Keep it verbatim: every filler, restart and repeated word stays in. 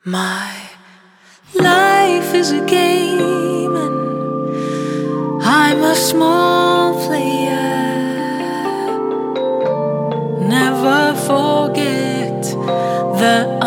My life is a game and I'm a small player. Never forget that